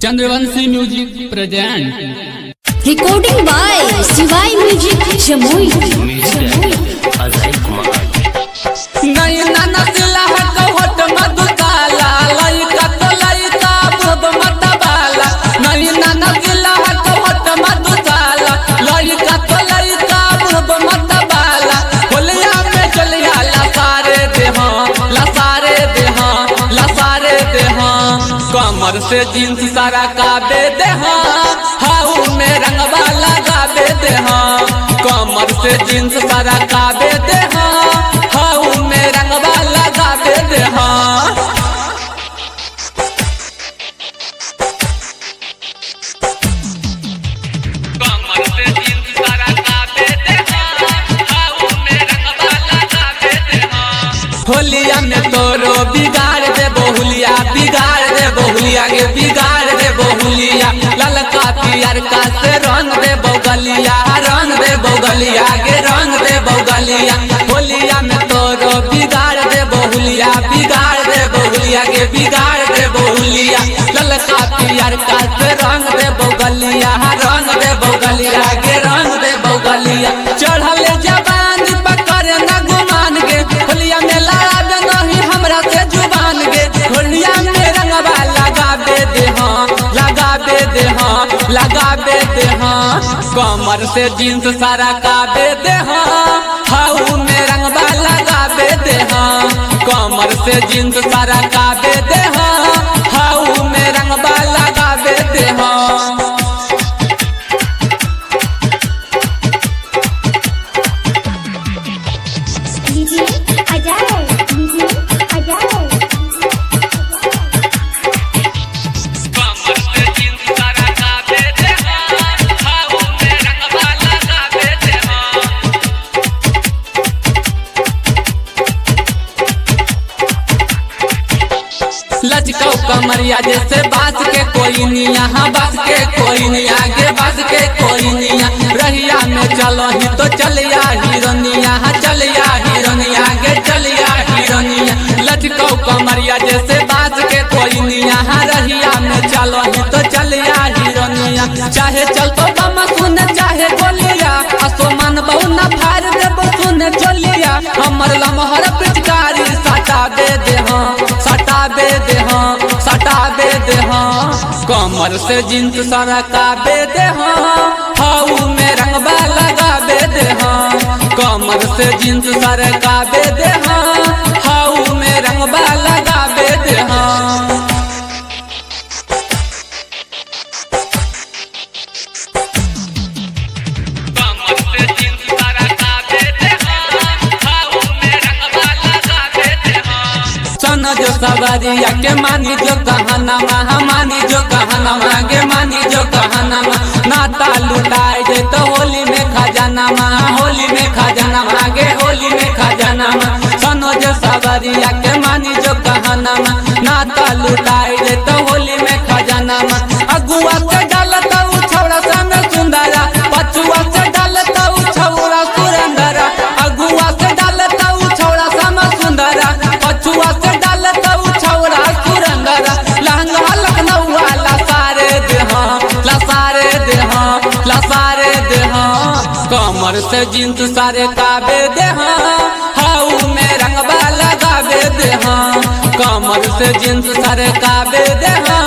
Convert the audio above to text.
Chandravanshi music present. Recording by Shivay music Jamui. नहीं नाना दिला है तो होट मधुकाला लइका तो लइका भूब मत बाला। नहीं नाना दिला है तो होट मधुकाला लइका तो लइका भूब मत बाला। होलिया में चलिया लसारे देहा लसारे देहा लसारे देहा। कमर से जींस सारा काबे देहा हाउ में रंगवा लगाबे देहा। कमर से जींस सारा काबे देहा हाउ में रंगवा लगाबे देहा। कमर से जींस सारा काबे देहा हाउ में रंगवा लगाबे देहा। होलिया में तोरो बिगाड़ दे बहुलिया बिगाड़ दे बहुलिया के बिगाड़ दे बहुलिया। ललका पियर का से रंग दे बौगलिया रंग दे बौगलिया के रंग दे बौगलिया। होलिया में तोरो बिगाड़ दे बहुलिया बिगाड़ दे बहुलिया के बिगाड़ दे बहुलिया। ललका पियर का से रंग दे बौगलिया रंग दे बौगलिया के रंग दे बौगलिया। चढ़ल जवान पकड़ न गुमान के होलिया में लाग नहीं हमरा से जुबान के। होलिया में रंगवा लगाबे देहा लगाबे देहा लगाबे देहा। कमर से जींस सारा काबे देहा हाउ में रंगवा लगाबे देहा। कमर से जींस सारा काबे देहा हाउ में रंगवा लगाबे देहा। लचकाऊ कमरिया जैसे बात के कोई नहीं यहाँ बात के कोई नहीं आगे बात के कोई नहीं। रहिया में चलो ही तो चलिया हिरनिया चलिया हिरनिया आगे चलिया हिरनिया। लचकाऊ कमरिया जैसे बात के कोई नहीं यहाँ रहिया में चलो ही तो चलिया हिरनिया। चाहे चल तो बम सुन चाहे गोलिया असोमान बहु न फार देव सुन चलिया। हमर लमहर पिचकारी सटाबे देहा सटाबे देहा सटाबे देहा। कमर से जींस सारा काबे देहा हाउ में रंगवा लगाबे देहा। कमर से जींस सारा काबे देहा हाउ में रंगवा लगाबे देहा। जो सवारिया के मानी जो कहना मानी जो कहना गे मानी जो कहना नाता लुटाए जे तो होली में खजाना होली में खजाना गे होली में खजाना। सनो जो सवारिया के मानी जो कहना नाता लुटाए जे तो होली में खजाना। अगुआ से डालता उ छौड़ा संग सुंदरा पछुआ से डालता उ छौड़ा सुरेंदरा। अगुआ से डालता उ छौड़ा सम सुंदरा पछुआ से लसारे देहा। कमर से जींस सारे काबे देहा हाउ में रंगवा लगाबे देहा। कमर से जींस सारे काबे देहा